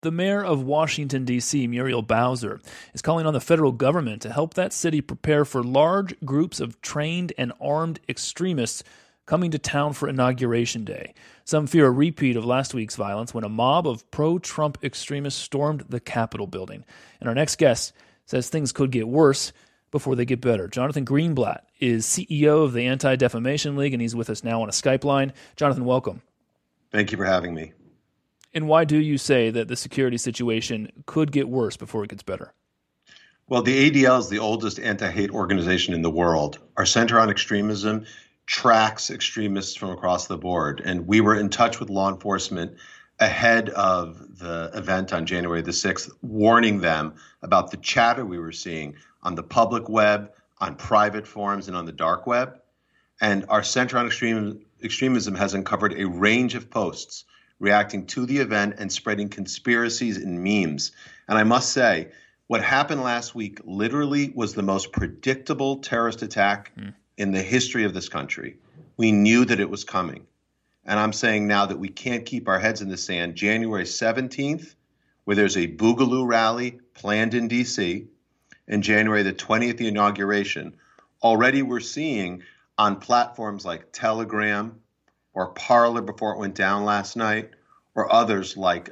The mayor of Washington, D.C., Muriel Bowser, is calling on the federal government to help that city prepare for large groups of trained and armed extremists coming to town for Inauguration Day. Some fear a repeat of last week's violence when a mob of pro-Trump extremists stormed the Capitol building. And our next guest says things could get worse before they get better. Jonathan Greenblatt is CEO of the Anti-Defamation League, and he's with us now on a Skype line. Jonathan, welcome. Thank you for having me. And why do you say that the security situation could get worse before it gets better? Well, the ADL is the oldest anti-hate organization in the world. Our Center on Extremism tracks extremists from across the board. And we were in touch with law enforcement ahead of the event on January the 6th, warning them about the chatter we were seeing on the public web, on private forums, and on the dark web. And our Center on Extremism has uncovered a range of posts reacting to the event and spreading conspiracies and memes. And I must say, what happened last week literally was the most predictable terrorist attack in the history of this country. We knew that it was coming. And I'm saying now that we can't keep our heads in the sand. January 17th, where there's a Boogaloo rally planned in D.C., and January the 20th, the inauguration, already we're seeing on platforms like Telegram or Parler before it went down last night, or others like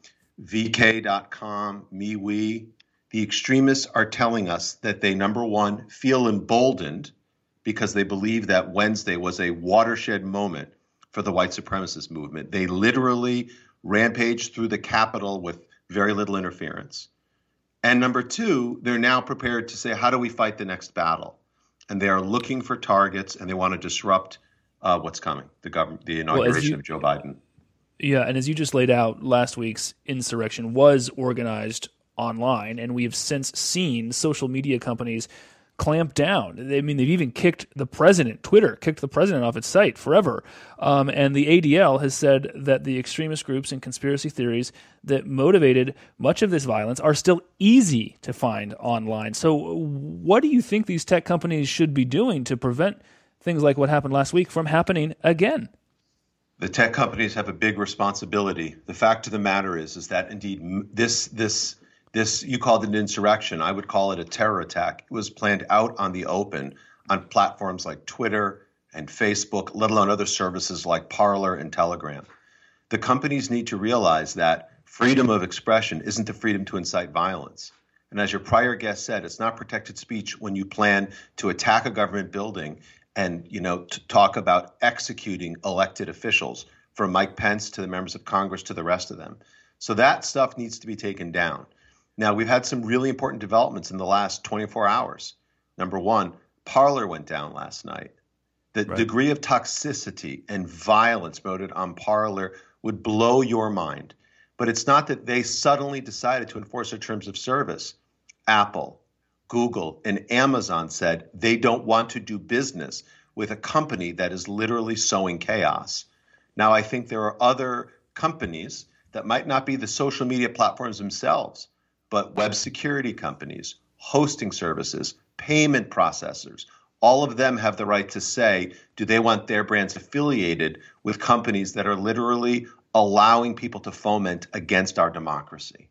VK.com, MeWe, the extremists are telling us that they, number one, feel emboldened because they believe that Wednesday was a watershed moment for the white supremacist movement. They literally rampaged through the Capitol with very little interference. And number two, they're now prepared to say, how do we fight the next battle? And they are looking for targets, and they want to disrupt what's coming, the inauguration of Joe Biden. Yeah, and as you just laid out, last week's insurrection was organized online, and we have since seen social media companies clamp down. I mean, they've even kicked the president, Twitter kicked the president off its site forever. And the ADL has said that the extremist groups and conspiracy theories that motivated much of this violence are still easy to find online. So what do you think these tech companies should be doing to prevent things like what happened last week from happening again? The tech companies have a big responsibility. The fact of the matter is that indeed this you called it an insurrection. I would call it a terror attack. It was planned out on the open on platforms like Twitter and Facebook, let alone other services like Parler and Telegram. The companies need to realize that freedom of expression isn't the freedom to incite violence. And as your prior guest said, it's not protected speech when you plan to attack a government building and, to talk about executing elected officials, from Mike Pence to the members of Congress to the rest of them. So that stuff needs to be taken down. Now, we've had some really important developments in the last 24 hours. Number one, Parler went down last night. The degree of toxicity and violence promoted on Parler would blow your mind. But it's not that they suddenly decided to enforce their terms of service. Apple, Google, and Amazon said they don't want to do business with a company that is literally sowing chaos. Now, I think there are other companies that might not be the social media platforms themselves, but web security companies, hosting services, payment processors. All of them have the right to say, do they want their brands affiliated with companies that are literally allowing people to foment against our democracy?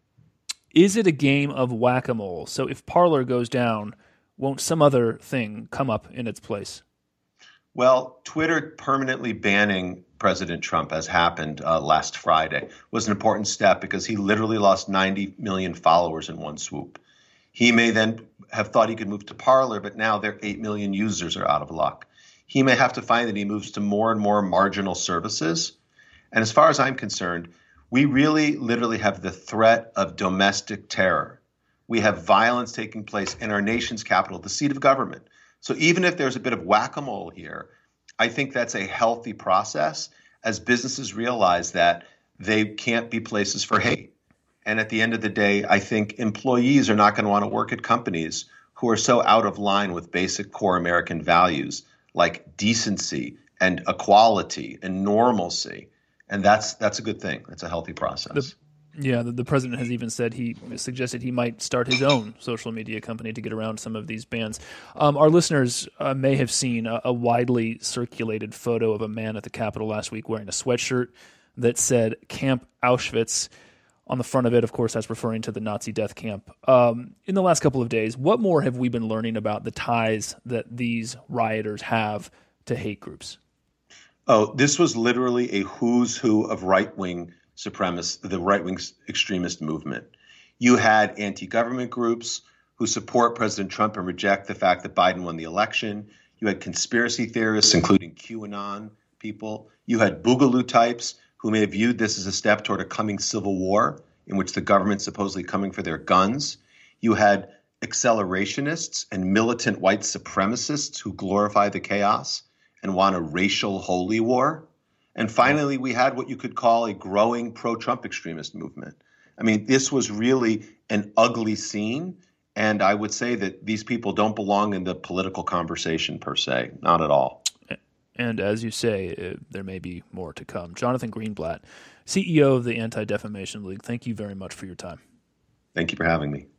Is it a game of whack-a-mole? So if Parler goes down, won't some other thing come up in its place? Well, Twitter permanently banning President Trump, as happened last Friday, was an important step because he literally lost 90 million followers in one swoop. He may then have thought he could move to Parler, but now their 8 million users are out of luck. He may have to find that he moves to more and more marginal services. And as far as I'm concerned, we really literally have the threat of domestic terror. We have violence taking place in our nation's capital, the seat of government. So even if there's a bit of whack-a-mole here, I think that's a healthy process as businesses realize that they can't be places for hate. And at the end of the day, I think employees are not going to want to work at companies who are so out of line with basic core American values like decency and equality and normalcy. And that's a good thing. That's a healthy process. The president has even said he suggested he might start his own social media company to get around some of these bans. Our listeners may have seen a widely circulated photo of a man at the Capitol last week wearing a sweatshirt that said Camp Auschwitz on the front of it. Of course, that's referring to the Nazi death camp. In the last couple of days, what more have we been learning about the ties that these rioters have to hate groups? Oh, this was literally a who's who of right-wing supremacists, the right-wing extremist movement. You had anti-government groups who support President Trump and reject the fact that Biden won the election. You had conspiracy theorists, including QAnon people. You had Boogaloo types who may have viewed this as a step toward a coming civil war in which the government's supposedly coming for their guns. You had accelerationists and militant white supremacists who glorify the chaos and want a racial holy war. And finally, we had what you could call a growing pro-Trump extremist movement. I mean, this was really an ugly scene. And I would say that these people don't belong in the political conversation per se, not at all. And as you say, there may be more to come. Jonathan Greenblatt, CEO of the Anti-Defamation League, thank you very much for your time. Thank you for having me.